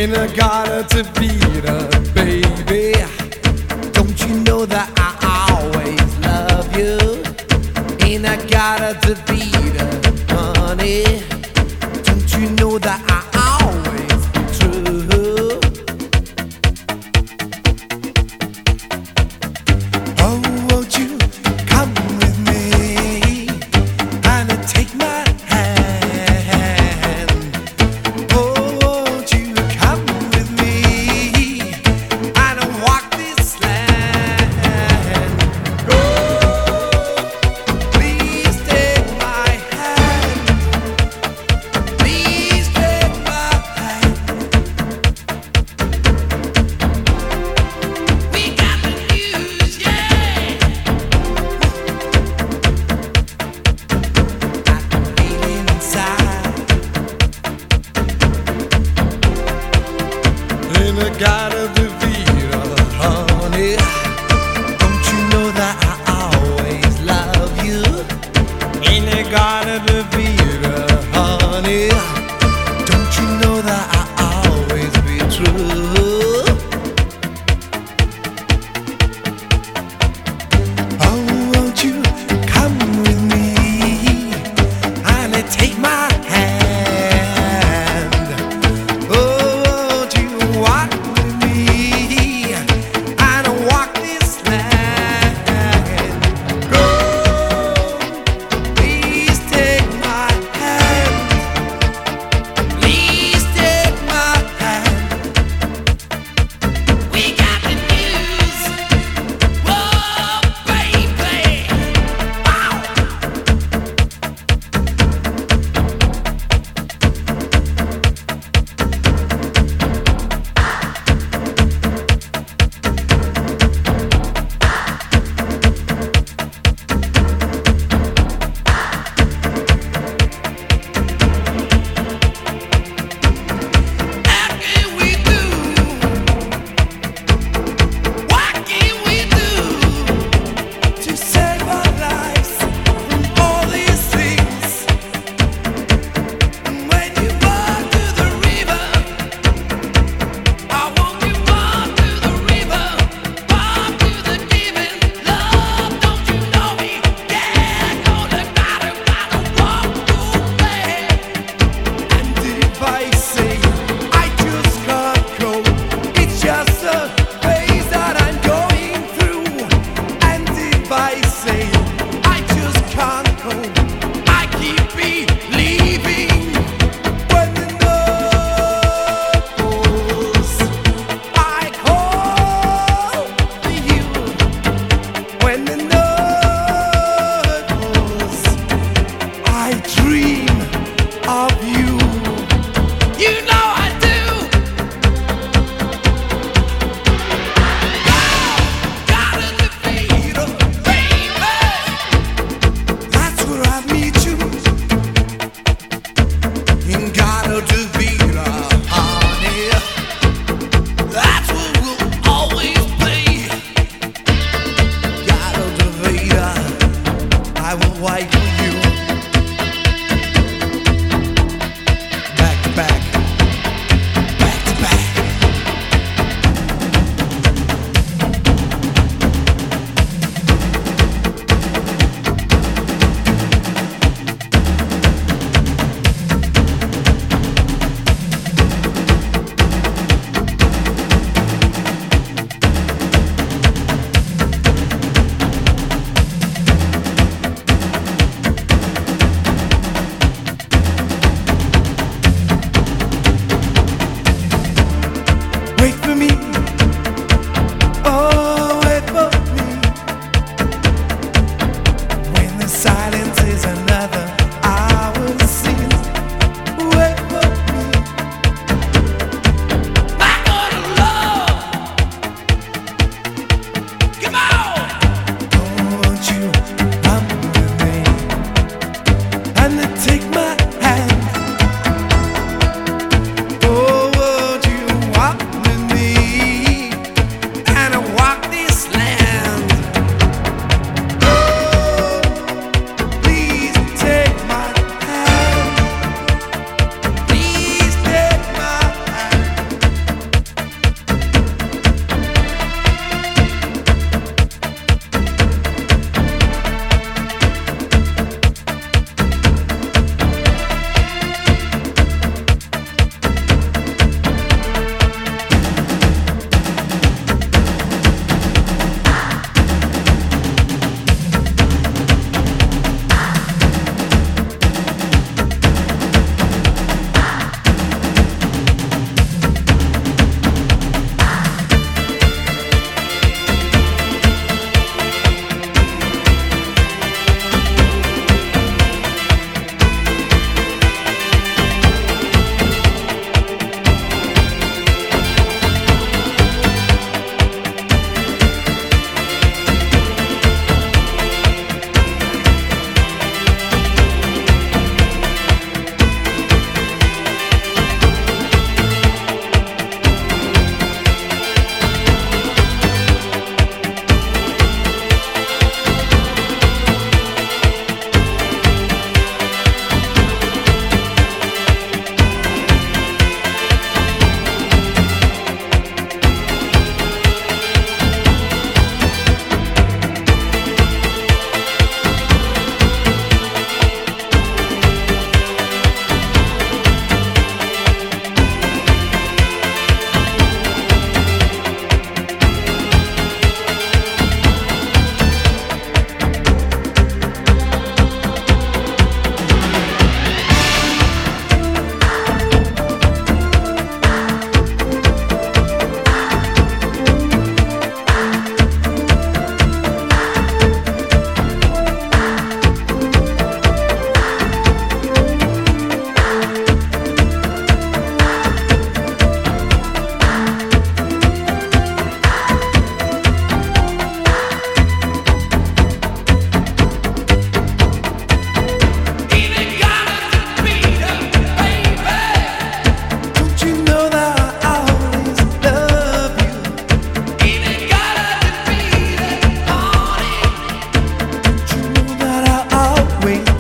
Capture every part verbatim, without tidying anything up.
And I gotta defeat her, baby. Don't you know that I always love you? And I gotta defeat her, honey. Don't you know that I always be true? Oh, won't you come with me and take my hand? Oh, won't you come with me and walk this land? Oh, please take my hand. Please take my hand. We got the news, yeah. I'm feeling inside, and I gotta defeat her, honey. Don't you know that I always love you? And I gotta defeat her, honey. Don't you know that I always be true? Oh, won't you come with me and take my hand? Oh, won't you walk with me and walk this land? Go, please take my hand. Please take my hand. We got the news. Whoa, baby. Wow. How can we do? What can we do to save our lives from all these things? When you walk to the river, I want you walk to the river, walk to the demon. Love, don't you know me? Yeah, gonna gotta gotta walk away. And if I say I just can't go, it's just a phase that I'm going through. And if I say I just can't go, I keep believing. When the night falls, I call to you. When the night falls, I dream of you. You know I do. Gotta defeat her, baby. That's where I meet you. And gotta defeat her, honey. That's what we'll always be. Gotta defeat her. I will wait for you. Back to back, back to back.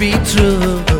be true.